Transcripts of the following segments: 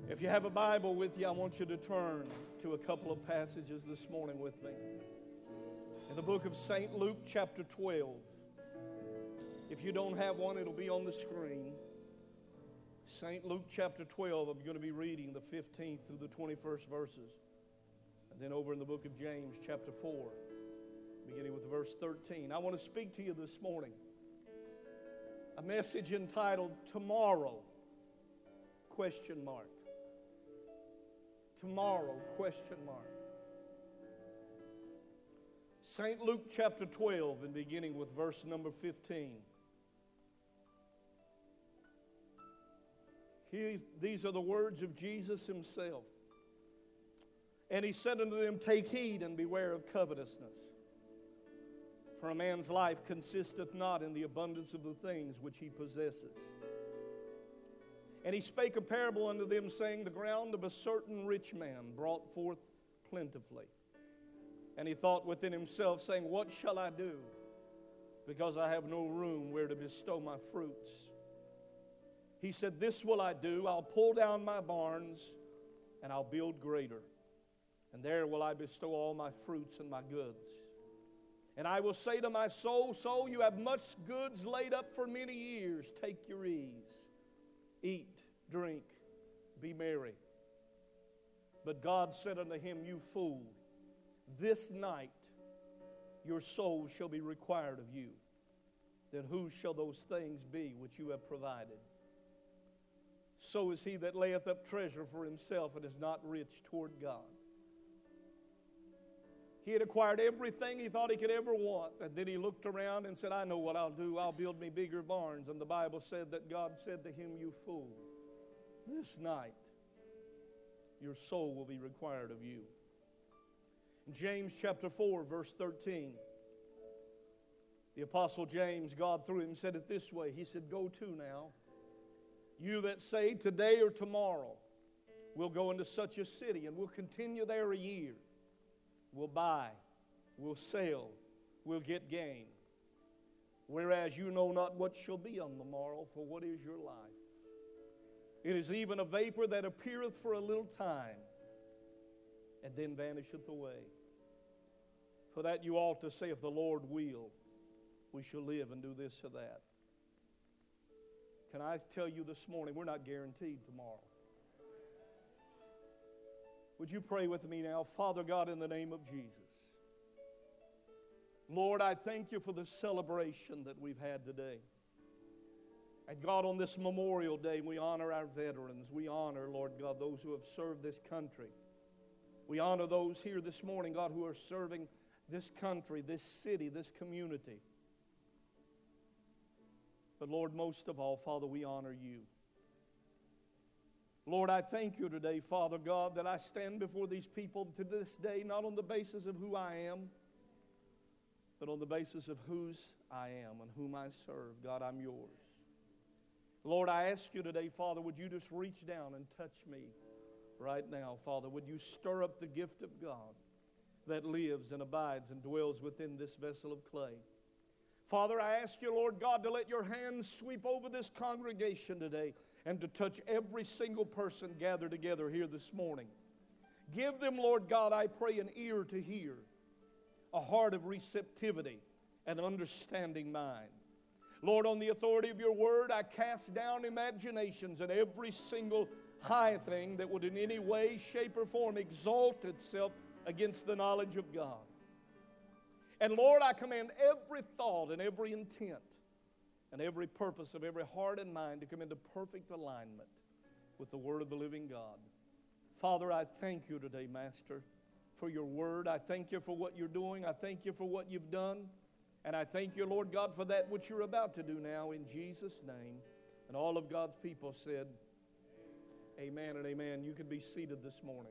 If you have a Bible with you, I want you to turn to a couple of passages this morning with me. In the book of St. Luke, chapter 12. If you don't have one, it'll be on the screen. St. Luke, chapter 12, I'm going to be reading the 15th through the 21st verses. And then over in the book of James, chapter 4, beginning with verse 13. I want to speak to you this morning. A message entitled, Tomorrow, question mark. Tomorrow, question mark. St. Luke chapter 12 and beginning with verse number 15. These are the words of Jesus himself. And he said unto them, Take heed and beware of covetousness. For a man's life consisteth not in the abundance of the things which he possesses. And he spake a parable unto them, saying, The ground of a certain rich man brought forth plentifully. And he thought within himself, saying, What shall I do? Because I have no room where to bestow my fruits. He said, This will I do. I'll pull down my barns, and I'll build greater. And there will I bestow all my fruits and my goods. And I will say to my soul, Soul, you have much goods laid up for many years. Take your ease. Eat, drink, be merry. But God said unto him, You fool, this night your soul shall be required of you. Then whose shall those things be which you have provided? So is he that layeth up treasure for himself and is not rich toward God. He had acquired everything he thought he could ever want. And then he looked around and said, I know what I'll do. I'll build me bigger barns. And the Bible said that God said to him, You fool, this night your soul will be required of you. In James chapter 4, verse 13, the Apostle James, God through him, said it this way. He said, Go to now, you that say today or tomorrow we'll go into such a city and we'll continue there a year. We'll buy, we'll sell, we'll get gain. Whereas you know not what shall be on the morrow, for what is your life? It is even a vapor that appeareth for a little time, and then vanisheth away. For that you ought to say, If the Lord will, we shall live and do this or that. Can I tell you this morning, we're not guaranteed tomorrow. Would you pray with me now? Father God, in the name of Jesus. Lord, I thank you for the celebration that we've had today. And God, on this Memorial Day, we honor our veterans. We honor, Lord God, those who have served this country. We honor those here this morning, God, who are serving this country, this city, this community. But Lord, most of all, Father, we honor you. Lord, I thank you today, Father God, that I stand before these people to this day, not on the basis of who I am, but on the basis of whose I am and whom I serve. God, I'm yours. Lord, I ask you today, Father, would you just reach down and touch me right now, Father? Would you stir up the gift of God that lives and abides and dwells within this vessel of clay? Father, I ask you, Lord God, to let your hands sweep over this congregation today and to touch every single person gathered together here this morning. Give them, Lord God, I pray, an ear to hear, a heart of receptivity, an understanding mind. Lord, on the authority of your word, I cast down imaginations and every single high thing that would in any way, shape, or form exalt itself against the knowledge of God. And Lord, I command every thought and every intent and every purpose of every heart and mind to come into perfect alignment with the word of the living God. Father, I thank you today, Master, for your word. I thank you for what you're doing. I thank you for what you've done. And I thank you, Lord God, for that which you're about to do now in Jesus' name. And all of God's people said, Amen and amen. You can be seated this morning.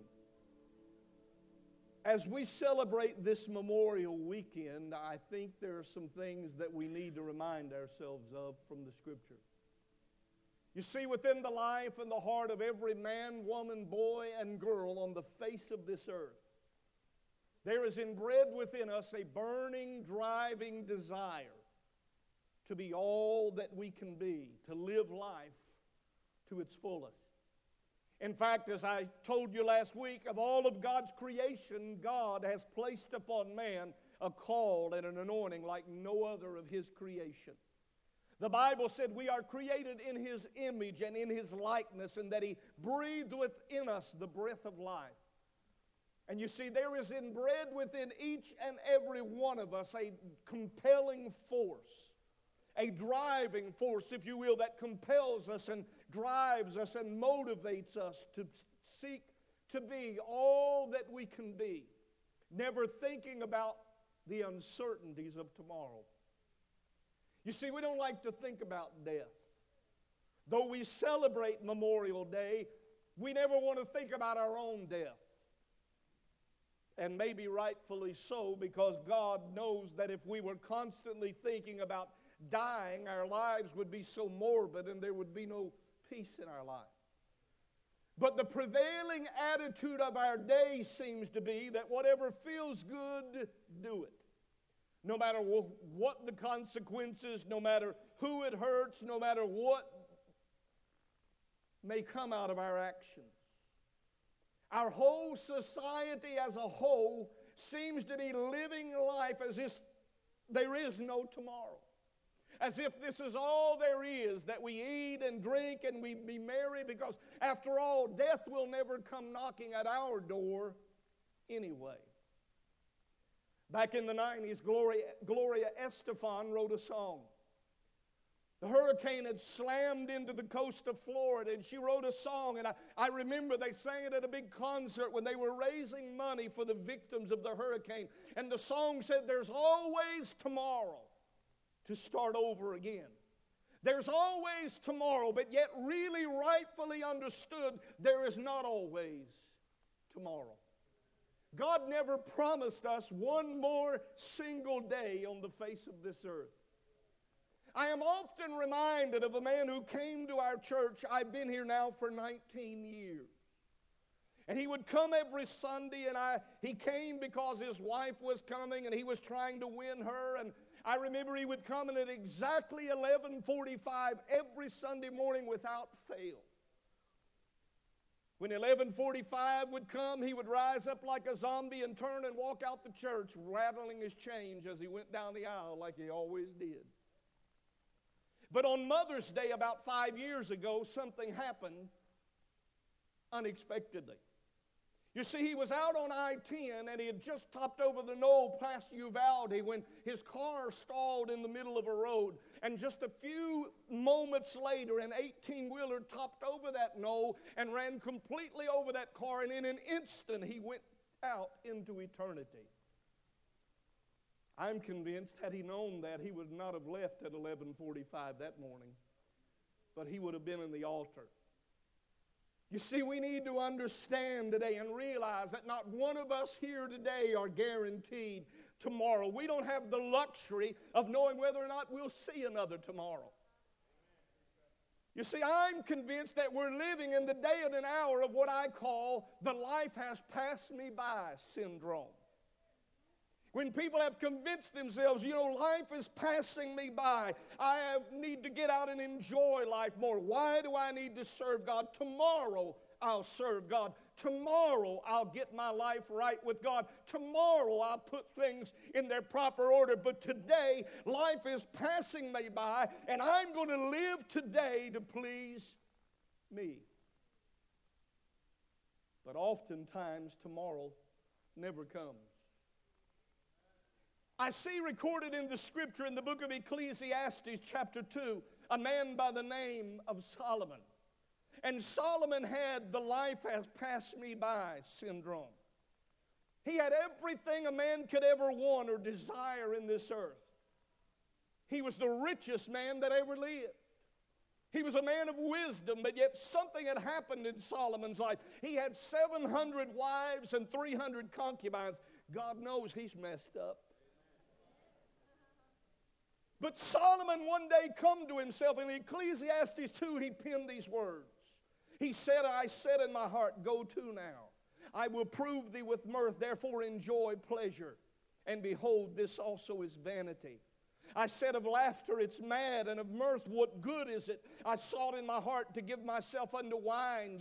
As we celebrate this Memorial Weekend, I think there are some things that we need to remind ourselves of from the Scripture. You see, within the life and the heart of every man, woman, boy, and girl on the face of this earth, there is inbred within us a burning, driving desire to be all that we can be, to live life to its fullest. In fact, as I told you last week, of all of God's creation, God has placed upon man a call and an anointing like no other of His creation. The Bible said we are created in His image and in His likeness, and that He breathed within us the breath of life. And you see, there is inbred within each and every one of us a compelling force, a driving force, if you will, that compels us and drives us and motivates us to seek to be all that we can be, never thinking about the uncertainties of tomorrow. You see, we don't like to think about death. Though we celebrate Memorial Day, we never want to think about our own death. And maybe rightfully so, because God knows that if we were constantly thinking about dying, our lives would be so morbid and there would be no peace in our life. But the prevailing attitude of our day seems to be that whatever feels good, do it. No matter what the consequences, no matter who it hurts, no matter what may come out of our actions. Our whole society as a whole seems to be living life as if there is no tomorrow. As if this is all there is, that we eat and drink and we be merry, because after all, death will never come knocking at our door anyway. Back in the 90s, Gloria Estefan wrote a song. The hurricane had slammed into the coast of Florida, and she wrote a song, and I remember they sang it at a big concert when they were raising money for the victims of the hurricane. And the song said, "There's always tomorrow to start over again." There's always tomorrow, but yet really rightfully understood, there is not always tomorrow. God never promised us one more single day on the face of this earth. I am often reminded of a man who came to our church. I've been here now for 19 years. And he would come every Sunday, and he came because his wife was coming, and he was trying to win her. And I remember he would come in at exactly 11:45 every Sunday morning without fail. When 11:45 would come, he would rise up like a zombie and turn and walk out the church, rattling his change as he went down the aisle like he always did. But on Mother's Day about 5 years ago, something happened unexpectedly. You see, he was out on I-10, and he had just topped over the knoll past Uvalde when his car stalled in the middle of a road. And just a few moments later, an 18-wheeler topped over that knoll and ran completely over that car, and in an instant, he went out into eternity. I'm convinced, had he known that, he would not have left at 11:45 that morning, but he would have been in the altar. You see, we need to understand today and realize that not one of us here today are guaranteed tomorrow. We don't have the luxury of knowing whether or not we'll see another tomorrow. You see, I'm convinced that we're living in the day and an hour of what I call the life has passed me by syndrome. When people have convinced themselves, life is passing me by. I need to get out and enjoy life more. Why do I need to serve God? Tomorrow I'll serve God. Tomorrow I'll get my life right with God. Tomorrow I'll put things in their proper order. But today, life is passing me by, and I'm going to live today to please me. But oftentimes, tomorrow never comes. I see recorded in the scripture in the book of Ecclesiastes chapter 2, a man by the name of Solomon. And Solomon had the life has passed me by syndrome. He had everything a man could ever want or desire in this earth. He was the richest man that ever lived. He was a man of wisdom, but yet something had happened in Solomon's life. He had 700 wives and 300 concubines. God knows he's messed up. But Solomon one day come to himself. In Ecclesiastes 2, he penned these words. He said, "I said in my heart, go to now. I will prove thee with mirth, therefore enjoy pleasure. And behold, this also is vanity. I said of laughter, it's mad, and of mirth, what good is it? I sought in my heart to give myself unto wine, yet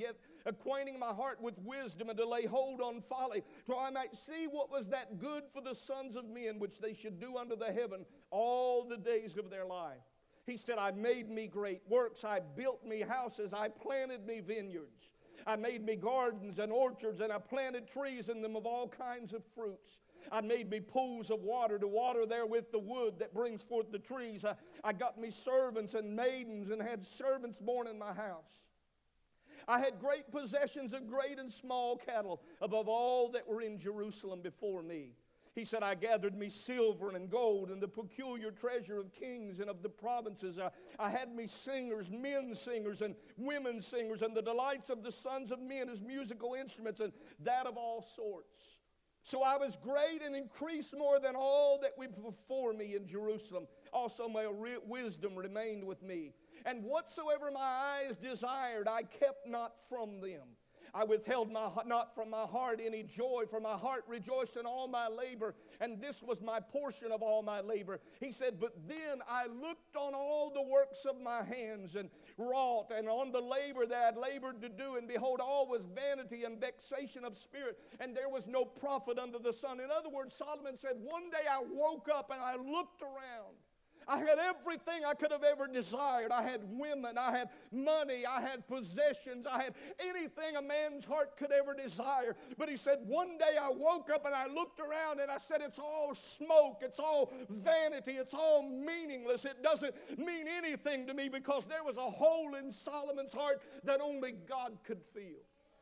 acquainting my heart with wisdom, and to lay hold on folly, till I might see what was that good for the sons of men, which they should do under the heaven all the days of their life. He said, I made me great works, I built me houses, I planted me vineyards. I made me gardens and orchards, and I planted trees in them of all kinds of fruits. I made me pools of water to water therewith the wood that brings forth the trees. I got me servants and maidens, and had servants born in my house. I had great possessions of great and small cattle, above all that were in Jerusalem before me. He said, I gathered me silver and gold, and the peculiar treasure of kings and of the provinces. I had me singers, men singers, and women singers, and the delights of the sons of men as musical instruments, and that of all sorts. So I was great and increased more than all that were before me in Jerusalem. Also my wisdom remained with me. And whatsoever my eyes desired, I kept not from them. I withheld not from my heart any joy, for my heart rejoiced in all my labor, and this was my portion of all my labor. He said, but then I looked on all the works of my hands, and wrought, and on the labor that I had labored to do, and behold, all was vanity and vexation of spirit, and there was no profit under the sun. In other words, Solomon said, one day I woke up and I looked around. I had everything I could have ever desired. I had women, I had money, I had possessions, I had anything a man's heart could ever desire. But he said, one day I woke up and I looked around and I said, it's all smoke, it's all vanity, it's all meaningless. It doesn't mean anything to me, because there was a hole in Solomon's heart that only God could fill.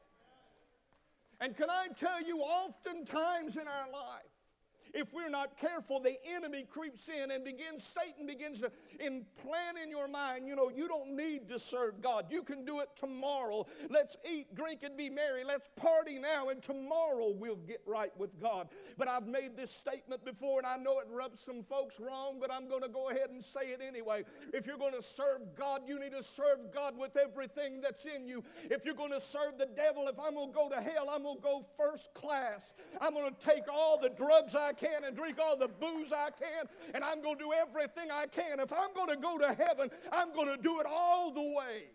And can I tell you, oftentimes in our life, if we're not careful, the enemy creeps in and Satan begins to implant in your mind, you don't need to serve God. You can do it tomorrow. Let's eat, drink, and be merry. Let's party now, and tomorrow we'll get right with God. But I've made this statement before, and I know it rubs some folks wrong, but I'm going to go ahead and say it anyway. If you're going to serve God, you need to serve God with everything that's in you. If you're going to serve the devil, if I'm going to go to hell, I'm going to go first class. I'm going to take all the drugs I can and drink all the booze I can, and I'm going to do everything I can. If I'm going to go to heaven, I'm going to do it all the way.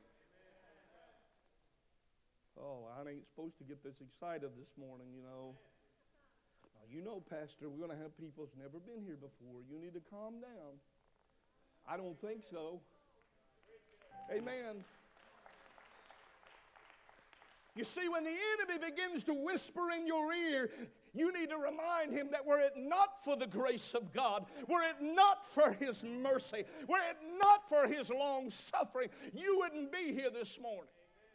Oh, I ain't supposed to get this excited this morning, Pastor, we're going to have people that's never been here before. You need to calm down. I don't think so. Amen. You see, when the enemy begins to whisper in your ear, you need to remind him that were it not for the grace of God, were it not for his mercy, were it not for his long suffering, you wouldn't be here this morning.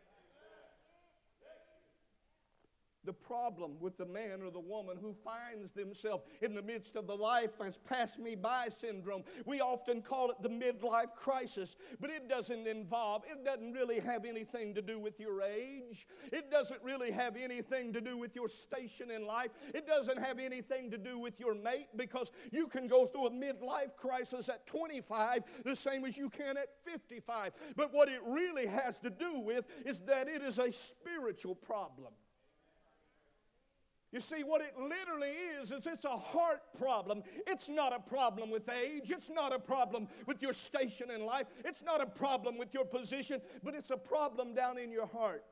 The problem with the man or the woman who finds themselves in the midst of the life has passed me by syndrome. We often call it the midlife crisis, but it doesn't really have anything to do with your age. It doesn't really have anything to do with your station in life. It doesn't have anything to do with your mate, because you can go through a midlife crisis at 25 the same as you can at 55. But what it really has to do with is that it is a spiritual problem. You see, what it literally is it's a heart problem. It's not a problem with age. It's not a problem with your station in life. It's not a problem with your position, but it's a problem down in your heart.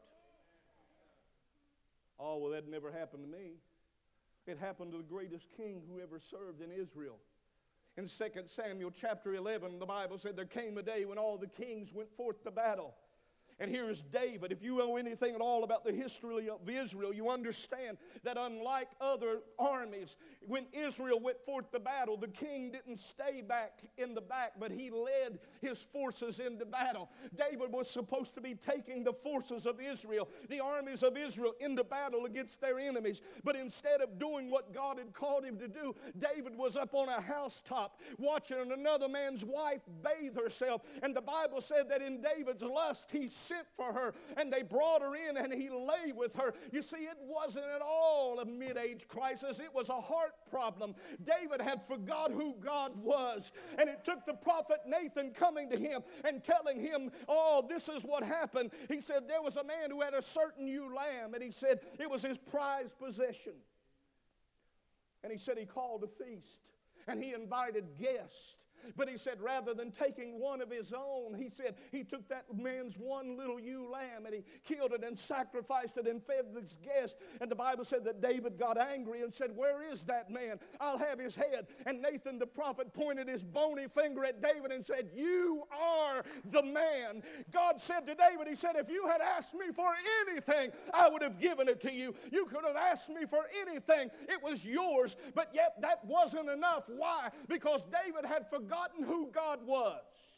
Oh, well, that never happened to me. It happened to the greatest king who ever served in Israel. In 2 Samuel chapter 11, the Bible said there came a day when all the kings went forth to battle. And here is David. If you know anything at all about the history of Israel, you understand that unlike other armies, when Israel went forth to battle, the king didn't stay back in the back, but he led his forces into battle. David was supposed to be taking the forces of Israel, the armies of Israel, into battle against their enemies. But instead of doing what God had called him to do, David was up on a housetop watching another man's wife bathe herself. And the Bible said that in David's lust, he sent for her, and they brought her in, and he lay with her. You see, it wasn't at all a mid-age crisis. It was a heart problem. David had forgot who God was, and it took the prophet Nathan coming to him and telling him, oh, this is what happened. He said there was a man who had a certain ewe lamb, and he said it was his prized possession. And he said he called a feast, and he invited guests. But he said rather than taking one of his own, he said he took that man's one little ewe lamb and he killed it and sacrificed it and fed his guest. And the Bible said that David got angry and said, where is that man? I'll have his head. And Nathan the prophet pointed his bony finger at David and said, you are the man. God said to David, he said, if you had asked me for anything, I would have given it to you. You could have asked me for anything. It was yours. But yet that wasn't enough. Why? Because David had forgotten who God was.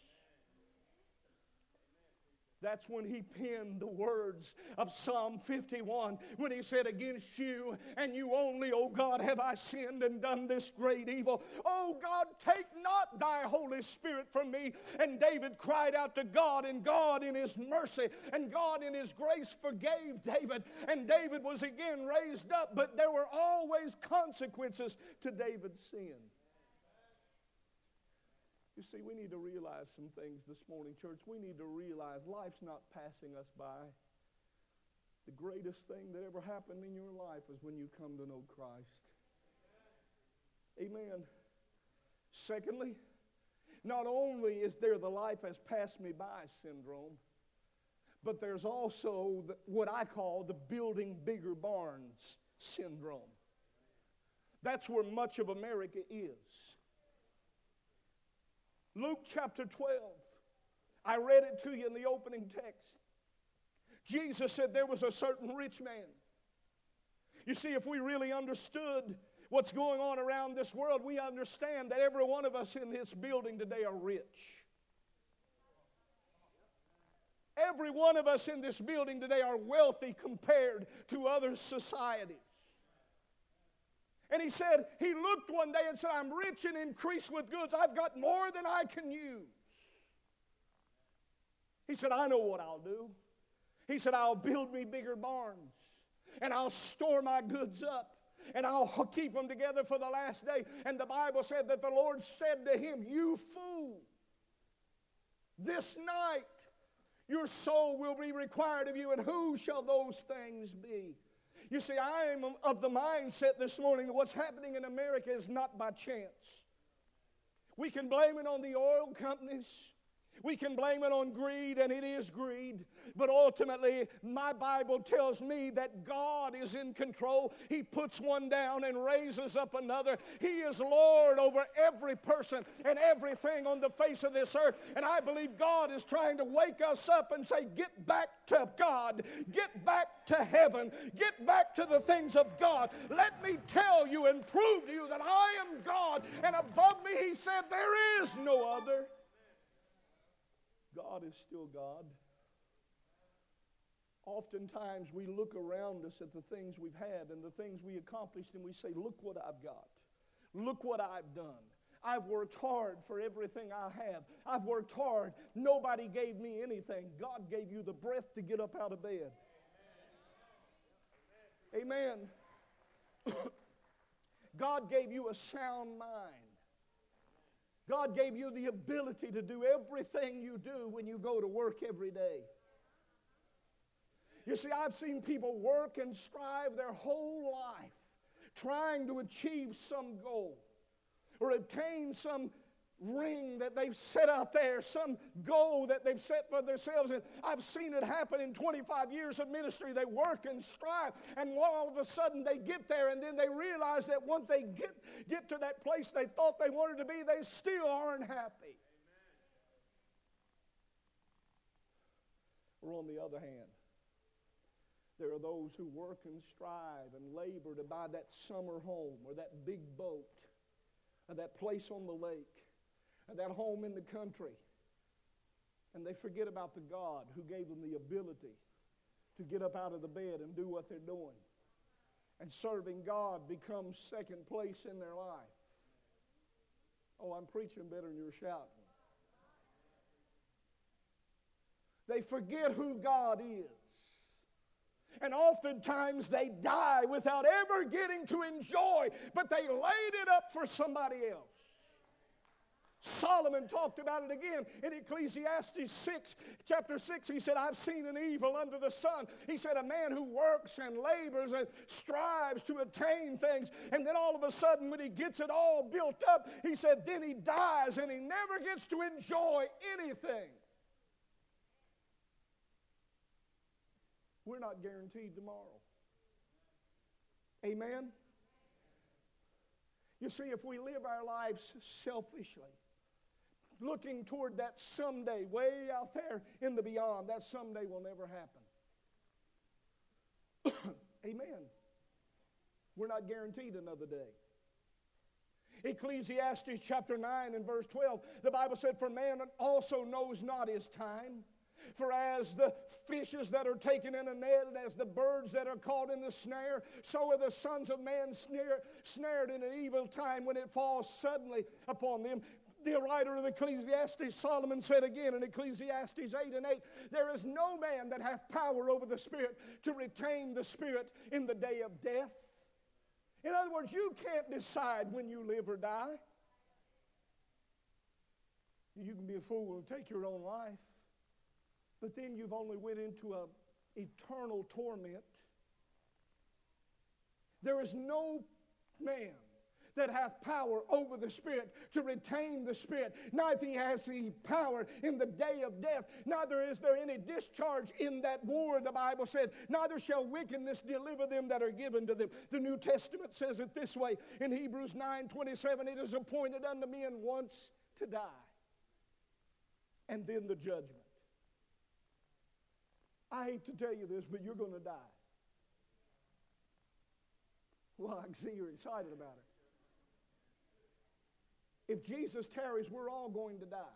That's when he penned the words of Psalm 51 when he said, against you and you only, O God, have I sinned and done this great evil. O God, take not thy Holy Spirit from me. And David cried out to God, and God in his mercy and God in his grace forgave David. And David was again raised up, but there were always consequences to David's sin. You see, we need to realize some things this morning, church. We need to realize life's not passing us by. The greatest thing that ever happened in your life is when you come to know Christ. Amen. Secondly, not only is there the life has passed me by syndrome, but there's also what I call the building bigger barns syndrome. That's where much of America is. Luke chapter 12. I read it to you in the opening text. Jesus said there was a certain rich man. You see, if we really understood what's going on around this world, we understand that every one of us in this building today are rich. Every one of us in this building today are wealthy compared to other societies. And he said, he looked one day and said, I'm rich and increased with goods. I've got more than I can use. He said, I know what I'll do. He said, I'll build me bigger barns. And I'll store my goods up. And I'll keep them together for the last day. And the Bible said that the Lord said to him, you fool, this night your soul will be required of you. And who shall those things be? You see, I am of the mindset this morning that what's happening in America is not by chance. We can blame it on the oil companies. We can blame it on greed, and it is greed. But ultimately, my Bible tells me that God is in control. He puts one down and raises up another. He is Lord over every person and everything on the face of this earth. And I believe God is trying to wake us up and say, get back to God. Get back to heaven. Get back to the things of God. Let me tell you and prove to you that I am God. And above me, he said, there is no other. God is still God. Oftentimes we look around us at the things we've had and the things we accomplished and we say, look what I've got. Look what I've done. I've worked hard for everything I have. I've worked hard. Nobody gave me anything. God gave you the breath to get up out of bed. Amen. God gave you a sound mind. God gave you the ability to do everything you do when you go to work every day. You see, I've seen people work and strive their whole life trying to achieve some goal or obtain some ring that they've set out there, some goal that they've set for themselves. And I've seen it happen in 25 years of ministry. They work and strive, and all of a sudden they get there, and then they realize that once they get to that place they thought they wanted to be, they still aren't happy. Or on the other hand, there are those who work and strive and labor to buy that summer home or that big boat or that place on the lake or that home in the country. And they forget about the God who gave them the ability to get up out of the bed and do what they're doing. And serving God becomes second place in their life. Oh, I'm preaching better than you're shouting. They forget who God is. And oftentimes they die without ever getting to enjoy, but they laid it up for somebody else. Solomon talked about it again in Ecclesiastes 6, chapter 6. He said, I've seen an evil under the sun. He said, a man who works and labors and strives to attain things, and then all of a sudden when he gets it all built up, he said, then he dies and he never gets to enjoy anything. We're not guaranteed tomorrow. Amen? You see, if we live our lives selfishly, looking toward that someday, way out there in the beyond, that someday will never happen. Amen. We're not guaranteed another day. Ecclesiastes chapter 9 and verse 12, the Bible said, for man also knows not his time. For as the fishes that are taken in a net, and as the birds that are caught in the snare, so are the sons of man snared in an evil time when it falls suddenly upon them. The writer of Ecclesiastes, Solomon, said again in Ecclesiastes 8 and 8, there is no man that hath power over the Spirit to retain the Spirit in the day of death. In other words, you can't decide when you live or die. You can be a fool and take your own life, but then you've only went into an eternal torment. There is no man that hath power over the Spirit to retain the Spirit. Neither has he power in the day of death. Neither is there any discharge in that war, the Bible said. Neither shall wickedness deliver them that are given to them. The New Testament says it this way in Hebrews 9:27, it is appointed unto men once to die, and then the judgment. I hate to tell you this, but you're going to die. Well, I can see you're excited about it. If Jesus tarries, we're all going to die.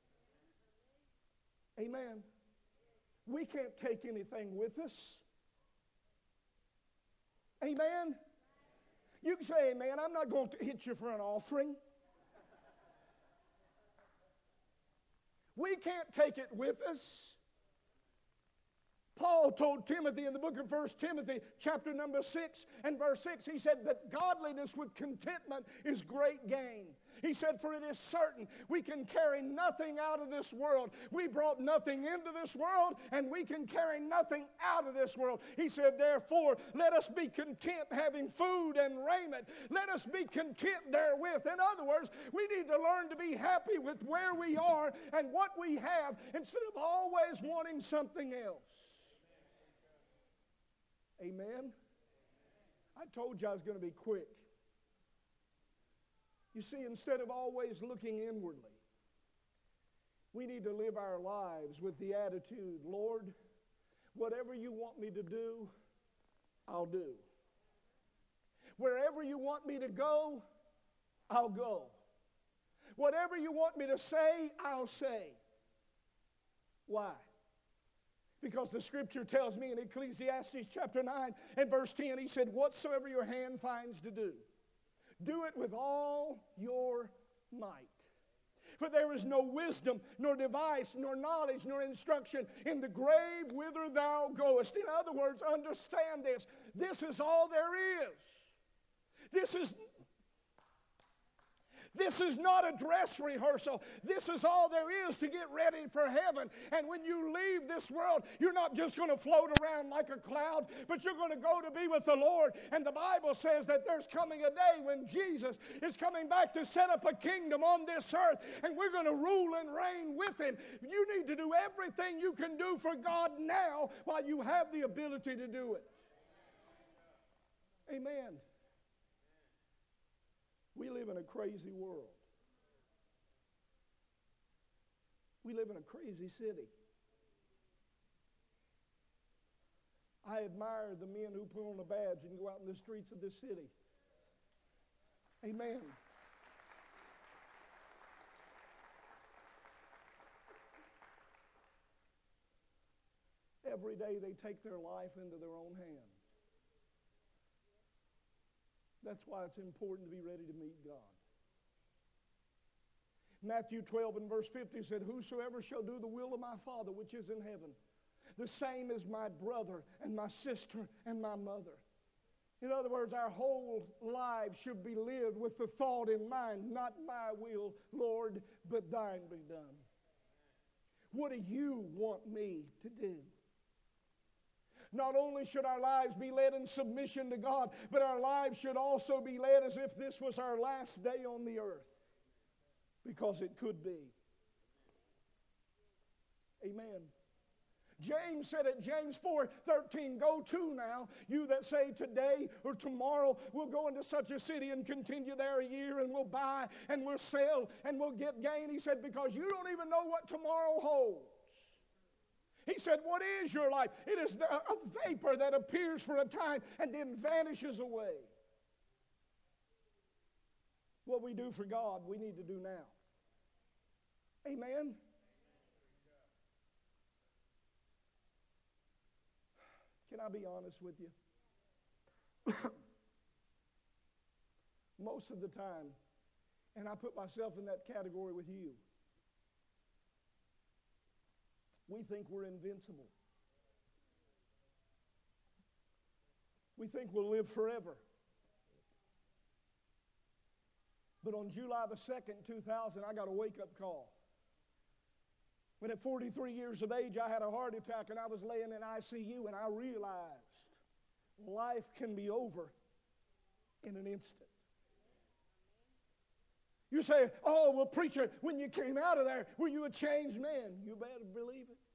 Amen. We can't take anything with us. Amen. You can say amen. I'm not going to hit you for an offering. We can't take it with us. Paul told Timothy in the book of 1 Timothy, chapter number 6 and verse 6, he said that godliness with contentment is great gain. He said, for it is certain we can carry nothing out of this world. We brought nothing into this world, and we can carry nothing out of this world. He said, therefore, let us be content having food and raiment. Let us be content therewith. In other words, we need to learn to be happy with where we are and what we have instead of always wanting something else. Amen? I told you I was going to be quick. You see, instead of always looking inwardly, we need to live our lives with the attitude, Lord, whatever you want me to do, I'll do. Wherever you want me to go, I'll go. Whatever you want me to say, I'll say. Why? Because the Scripture tells me in Ecclesiastes chapter 9 and verse 10, he said, whatsoever your hand finds to do, do it with all your might. For there is no wisdom, nor device, nor knowledge, nor instruction in the grave whither thou goest. In other words, understand this. This is all there is. This is not a dress rehearsal. This is all there is to get ready for heaven. And when you leave this world, you're not just going to float around like a cloud, but you're going to go to be with the Lord. And the Bible says that there's coming a day when Jesus is coming back to set up a kingdom on this earth, and we're going to rule and reign with Him. You need to do everything you can do for God now while you have the ability to do it. Amen. We live in a crazy world. We live in a crazy city. I admire the men who put on a badge and go out in the streets of this city. Amen. Every day they take their life into their own hands. That's why it's important to be ready to meet God. Matthew 12 and verse 50 said, whosoever shall do the will of my Father which is in heaven, the same is my brother and my sister and my mother. In other words, our whole lives should be lived with the thought in mind, not my will, Lord, but thine be done. What do you want me to do? Not only should our lives be led in submission to God, but our lives should also be led as if this was our last day on the earth. Because it could be. Amen. James said it, James 4:13, go to now, you that say today or tomorrow we'll go into such a city and continue there a year and we'll buy and we'll sell and we'll get gain. He said, because you don't even know what tomorrow holds. He said, what is your life? It is a vapor that appears for a time and then vanishes away. What we do for God, we need to do now. Amen. Can I be honest with you? Most of the time, and I put myself in that category with you, we think we're invincible. We think we'll live forever. But on July the 2nd, 2000, I got a wake-up call. When at 43 years of age, I had a heart attack and I was laying in ICU, and I realized life can be over in an instant. You say, oh, well, preacher, when you came out of there, were you a changed man? You better believe it.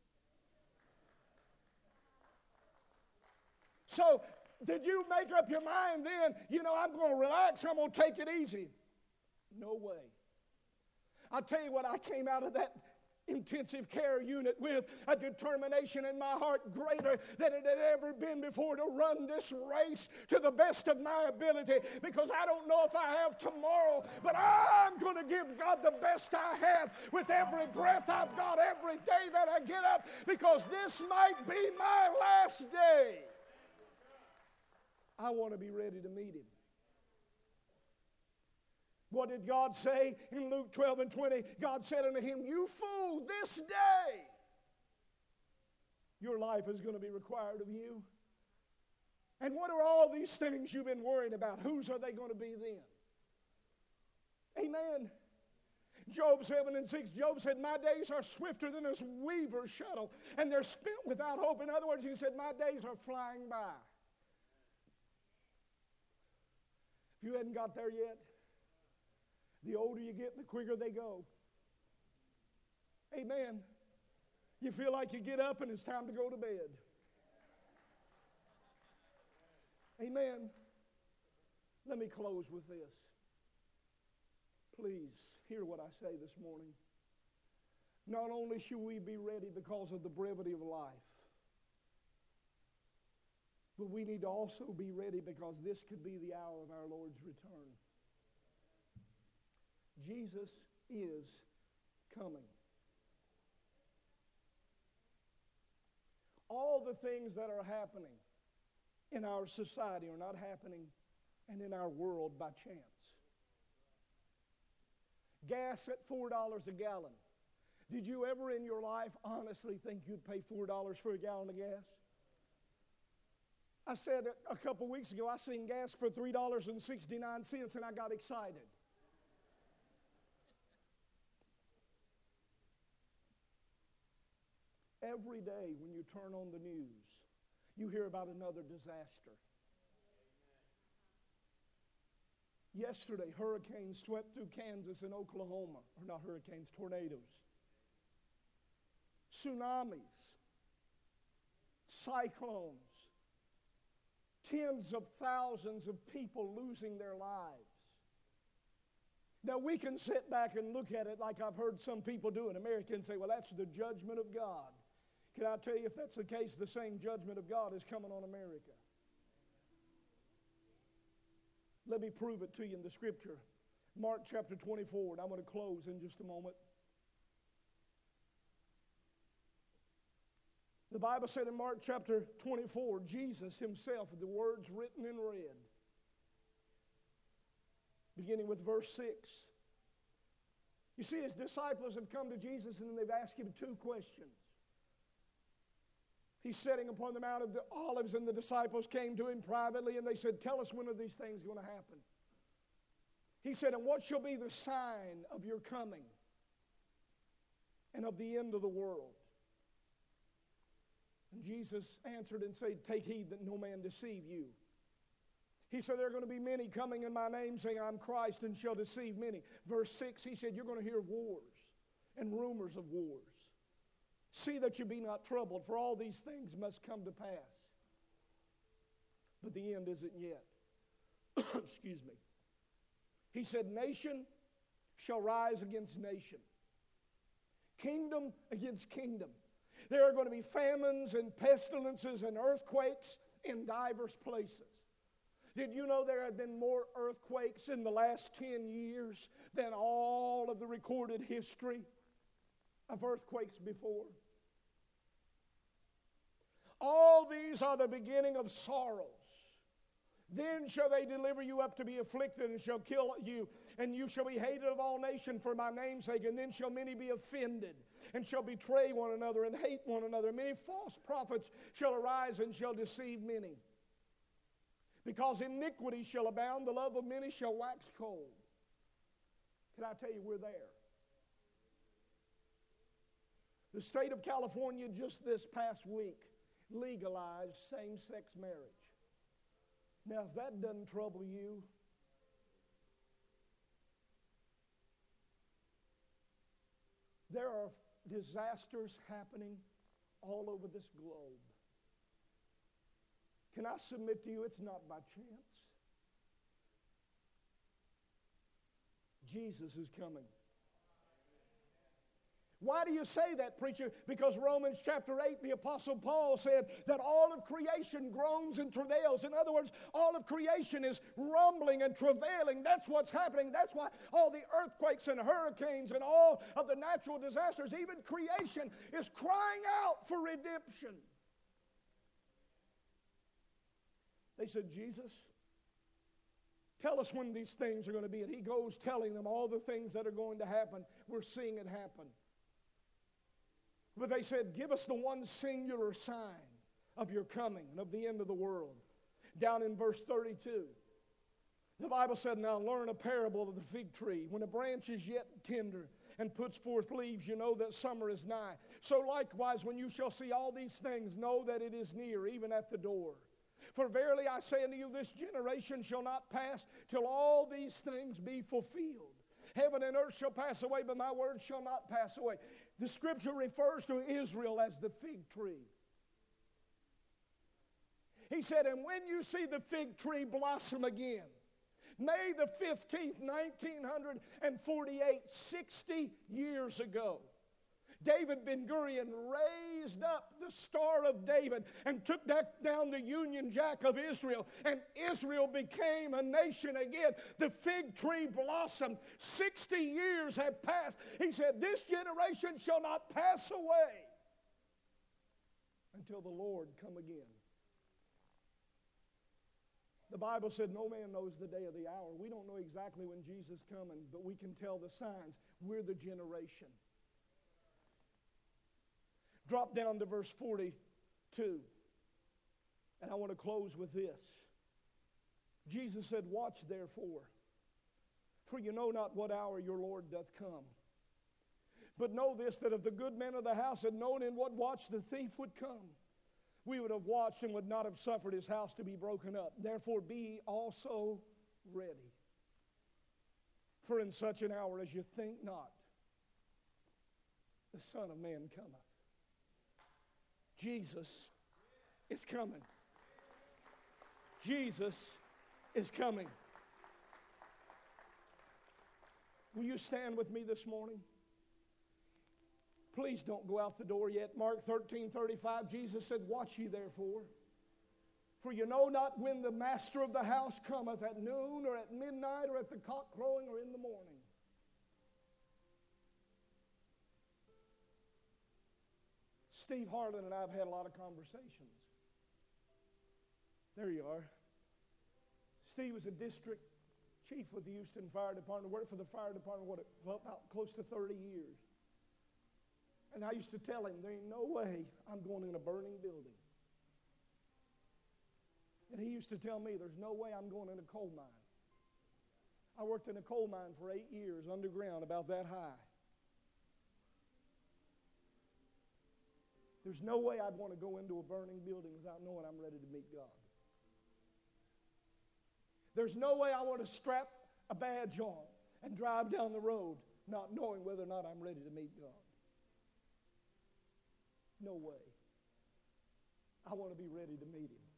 So, did you make up your mind then, I'm going to relax, I'm going to take it easy? No way. I'll tell you what, I came out of that intensive care unit with a determination in my heart greater than it had ever been before to run this race to the best of my ability, because I don't know if I have tomorrow, but I'm going to give God the best I have with every breath I've got every day that I get up, because this might be my last day. I want to be ready to meet Him. What did God say in Luke 12:20? God said unto him, you fool, this day your life is going to be required of you. And what are all these things you've been worried about? Whose are they going to be then? Amen. Job 7:6, Job said, my days are swifter than a weaver's shuttle, and they're spent without hope. In other words, he said, my days are flying by. If you hadn't got there yet, the older you get, the quicker they go. Amen. You feel like you get up and it's time to go to bed. Amen. Let me close with this. Please hear what I say this morning. Not only should we be ready because of the brevity of life, but we need to also be ready because this could be the hour of our Lord's return. Jesus is coming. All the things that are happening in our society are not happening and in our world by chance. Gas at $4 a gallon. Did you ever in your life honestly think you'd pay $4 for a gallon of gas? I said a couple weeks ago, I seen gas for $3.69 and I got excited. Every day when you turn on the news, you hear about another disaster. Yesterday, hurricanes swept through Kansas and Oklahoma. Or not hurricanes, tornadoes. Tsunamis. Cyclones. Tens of thousands of people losing their lives. Now we can sit back and look at it like I've heard some people do in America and say, well, that's the judgment of God. Can I tell you, if that's the case, the same judgment of God is coming on America. Let me prove it to you in the Scripture. Mark chapter 24, and I'm going to close in just a moment. The Bible said in Mark chapter 24, Jesus himself, the words written in red, beginning with verse 6. You see, his disciples have come to Jesus and they've asked him two questions. He's sitting upon the Mount of the Olives, and the disciples came to him privately, and they said, tell us, when are these things going to happen? He said, and what shall be the sign of your coming and of the end of the world? And Jesus answered and said, take heed that no man deceive you. He said, there are going to be many coming in my name, saying, I'm Christ, and shall deceive many. Verse 6, he said, you're going to hear wars and rumors of wars. See that you be not troubled, for all these things must come to pass. But the end isn't yet. Excuse me. He said, nation shall rise against nation, kingdom against kingdom. There are going to be famines and pestilences and earthquakes in diverse places. Did you know there have been more earthquakes in the last 10 years than all of the recorded history of earthquakes before? All these are the beginning of sorrows. Then shall they deliver you up to be afflicted, and shall kill you, and you shall be hated of all nations for my name's sake. And then shall many be offended, and shall betray one another, and hate one another. Many false prophets shall arise, and shall deceive many. Because iniquity shall abound, the love of many shall wax cold. Can I tell you, we're there? The state of California just this past week legalized same-sex marriage. Now, if that doesn't trouble you, there are disasters happening all over this globe. Can I submit to you, it's not by chance. Jesus is coming. Why do you say that, preacher? Because Romans chapter 8, the Apostle Paul said that all of creation groans and travails. In other words, all of creation is rumbling and travailing. That's what's happening. That's why all the earthquakes and hurricanes and all of the natural disasters, even creation, is crying out for redemption. They said, Jesus, tell us when these things are going to be. And he goes telling them all the things that are going to happen. We're seeing it happen. But they said, give us the one singular sign of your coming and of the end of the world. Down in verse 32, the Bible said, now learn a parable of the fig tree. When a branch is yet tender and puts forth leaves, you know that summer is nigh. So likewise, when you shall see all these things, know that it is near, even at the door. For verily I say unto you, this generation shall not pass till all these things be fulfilled. Heaven and earth shall pass away, but my word shall not pass away. The scripture refers to Israel as the fig tree. He said, and when you see the fig tree blossom again, May the 15th, 1948, 60 years ago, David Ben-Gurion raised up the Star of David and took that down the Union Jack of Israel, and Israel became a nation again. The fig tree blossomed. 60 years have passed. He said, this generation shall not pass away until the Lord come again. The Bible said no man knows the day or the hour. We don't know exactly when Jesus is coming, but we can tell the signs. We're the generation. Drop down to verse 42. And I want to close with this. Jesus said, watch therefore, for you know not what hour your Lord doth come. But know this, that if the good men of the house had known in what watch the thief would come, we would have watched and would not have suffered his house to be broken up. Therefore be also ready. For in such an hour as you think not, the Son of Man cometh. Jesus is coming. Jesus is coming. Will you stand with me this morning? Please don't go out the door yet. Mark 13:35, Jesus said, watch ye therefore, for you know not when the master of the house cometh, at noon or at midnight or at the cock crowing or in the morning. Steve Harlan and I have had a lot of conversations. There you are. Steve was a district chief with the Houston Fire Department, worked for the fire department, about close to 30 years. And I used to tell him, there ain't no way I'm going in a burning building. And he used to tell me, there's no way I'm going in a coal mine. I worked in a coal mine for 8 years, underground, about that high. There's no way I'd want to go into a burning building without knowing I'm ready to meet God. There's no way I want to strap a badge on and drive down the road not knowing whether or not I'm ready to meet God. No way. I want to be ready to meet Him.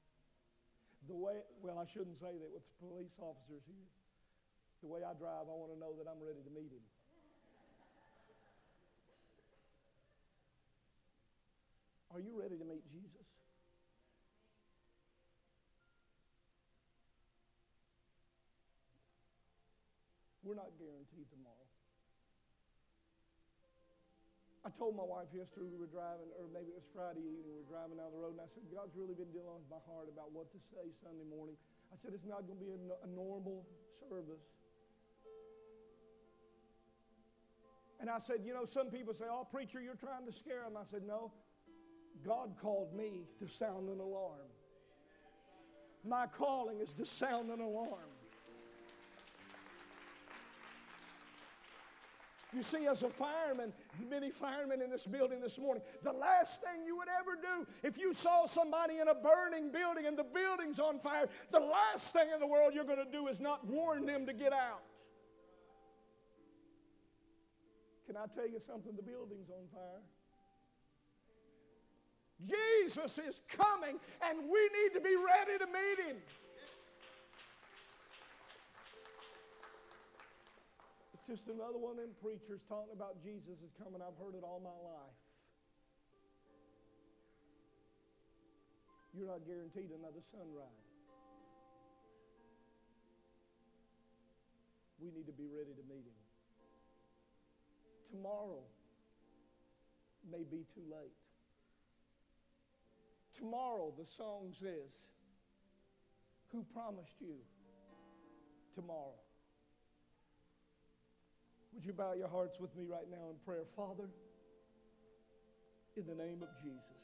I shouldn't say that with the police officers here. The way I drive, I want to know that I'm ready to meet Him. Are you ready to meet Jesus? We're not guaranteed tomorrow. I told my wife yesterday we were driving, or maybe it was Friday evening, we were driving down the road, and I said, God's really been dealing with my heart about what to say Sunday morning. I said, it's not going to be a normal service. And I said, some people say, oh, preacher, you're trying to scare them. I said, no, God called me to sound an alarm. My calling is to sound an alarm. You see, as a fireman, many firemen in this building this morning, the last thing you would ever do if you saw somebody in a burning building and the building's on fire, the last thing in the world you're going to do is not warn them to get out. Can I tell you something? The building's on fire. Jesus is coming, and we need to be ready to meet Him. Just another one of them preachers talking about Jesus is coming. I've heard it all my life. You're not guaranteed another sunrise. We need to be ready to meet Him. Tomorrow may be too late. Tomorrow, the song says, who promised you tomorrow? Would you bow your hearts with me right now in prayer? Father, in the name of Jesus,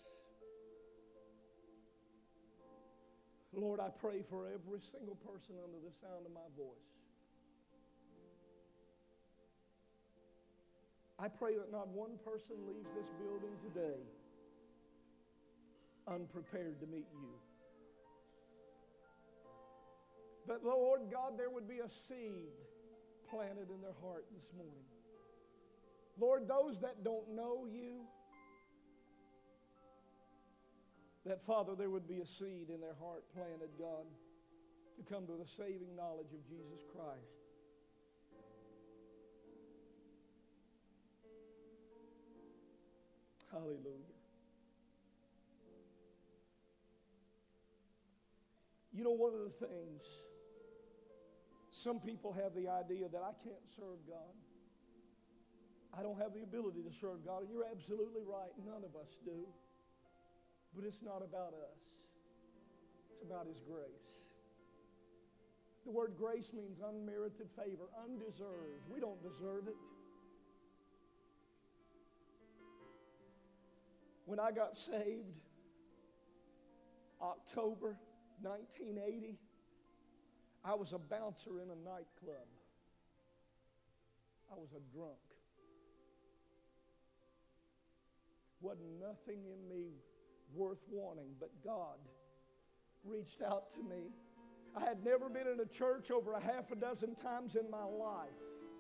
Lord, I pray for every single person under the sound of my voice. I pray that not one person leaves this building today unprepared to meet you. But Lord God, there would be a seed planted in their heart this morning. Lord, those that don't know you, that, Father, there would be a seed in their heart planted, God, to come to the saving knowledge of Jesus Christ. Hallelujah. One of the things, some people have the idea that I can't serve God. I don't have the ability to serve God. And you're absolutely right. None of us do. But it's not about us. It's about His grace. The word grace means unmerited favor, undeserved. We don't deserve it. When I got saved, October 1980, I was a bouncer in a nightclub. I was a drunk. Wasn't nothing in me worth wanting, but God reached out to me. I had never been in a church over a half a dozen times in my life.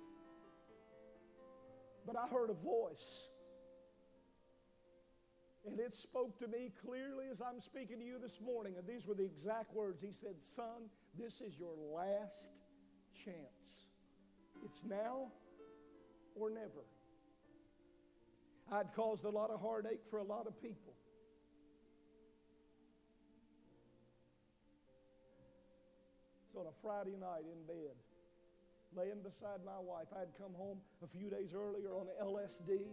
But I heard a voice. And it spoke to me clearly as I'm speaking to you this morning. And these were the exact words. He said, son, this is your last chance. It's now or never. I'd caused a lot of heartache for a lot of people. So on a Friday night in bed, laying beside my wife, I'd come home a few days earlier on LSD.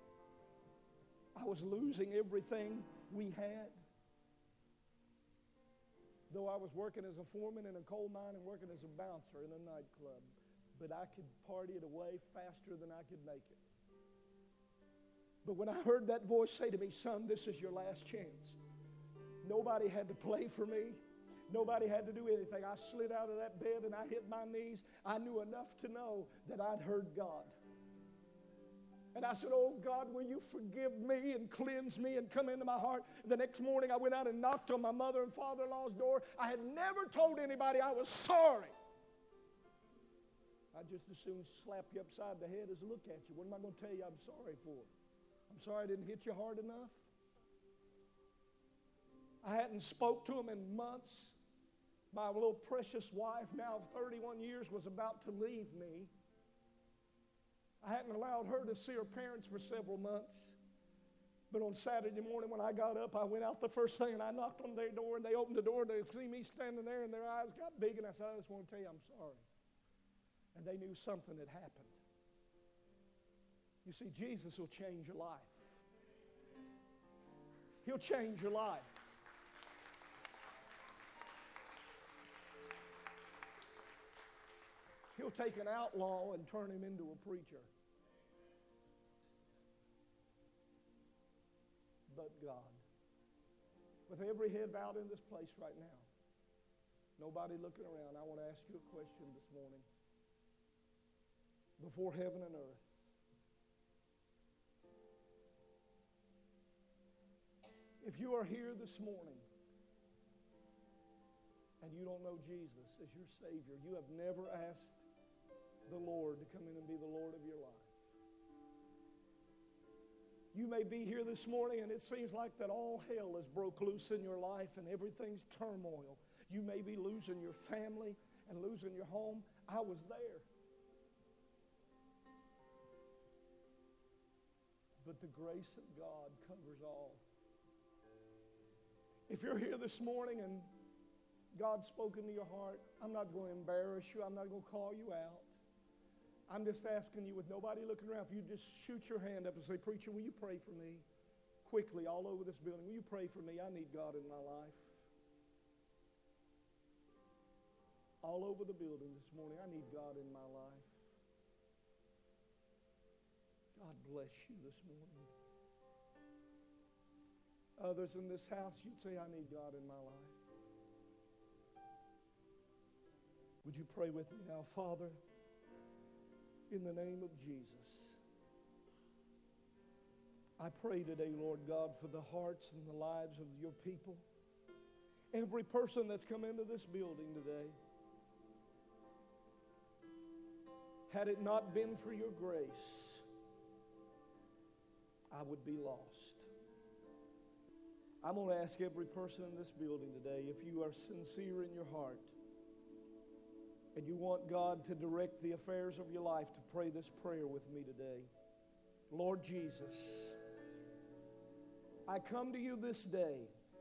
I was losing everything we had. Though I was working as a foreman in a coal mine and working as a bouncer in a nightclub. But I could party it away faster than I could make it. But when I heard that voice say to me, son, this is your last chance. Nobody had to play for me. Nobody had to do anything. I slid out of that bed and I hit my knees. I knew enough to know that I'd heard God. And I said, oh God, will you forgive me and cleanse me and come into my heart? The next morning I went out and knocked on my mother and father-in-law's door. I had never told anybody I was sorry. I'd just as soon slap you upside the head as look at you. What am I going to tell you I'm sorry for? I'm sorry I didn't hit you hard enough. I hadn't spoke to him in months. My little precious wife, now of 31 years, was about to leave me. I hadn't allowed her to see her parents for several months. But on Saturday morning when I got up, I went out the first thing and I knocked on their door and they opened the door and they see me standing there and their eyes got big and I said, I just want to tell you I'm sorry. And they knew something had happened. You see, Jesus will change your life. He'll change your life. He'll take an outlaw and turn him into a preacher. But God, with every head bowed in this place right now, nobody looking around, I want to ask you a question this morning. Before heaven and earth, if you are here this morning and you don't know Jesus as your Savior, you have never asked the Lord to come in and be the Lord of your life. You may be here this morning and it seems like that all hell has broke loose in your life and everything's turmoil. You may be losing your family and losing your home. I was there. But the grace of God covers all. If you're here this morning and God's spoken to your heart, I'm not going to embarrass you. I'm not going to call you out. I'm just asking you with nobody looking around, if you just shoot your hand up and say, preacher, will you pray for me? Quickly, all over this building, will you pray for me? I need God in my life. All over the building this morning, I need God in my life. God bless you this morning. Others in this house, you'd say, I need God in my life. Would you pray with me now? Father, in the name of Jesus, I pray today, Lord God, for the hearts and the lives of your people. Every person that's come into this building today, had it not been for your grace, I would be lost. I'm going to ask every person in this building today, if you are sincere in your heart and you want God to direct the affairs of your life, to pray this prayer with me today. Lord Jesus, I come to you this day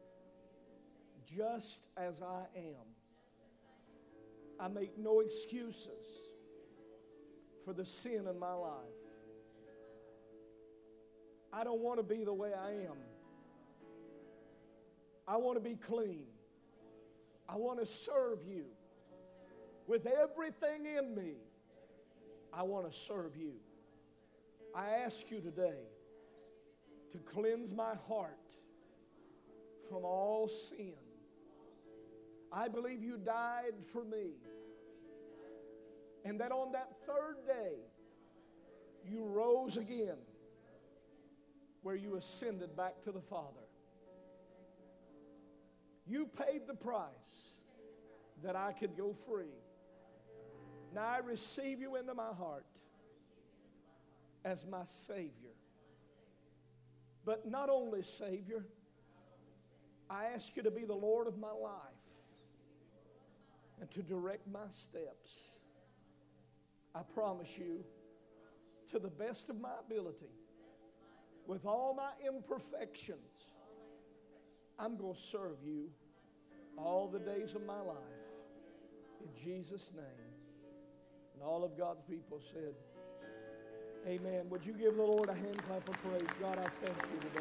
just as I am. I make no excuses for the sin in my life. I don't want to be the way I am. I want to be clean. I want to serve you. With everything in me, I want to serve you. I ask you today to cleanse my heart from all sin. I believe you died for me. And that on that third day, you rose again, where you ascended back to the Father. You paid the price that I could go free. Now I receive you into my heart as my Savior. But not only Savior, I ask you to be the Lord of my life and to direct my steps. I promise you, to the best of my ability, with all my imperfections, I'm going to serve you all the days of my life. In Jesus' name. And all of God's people said, amen. Would you give the Lord a hand clap of praise? God, I thank you today.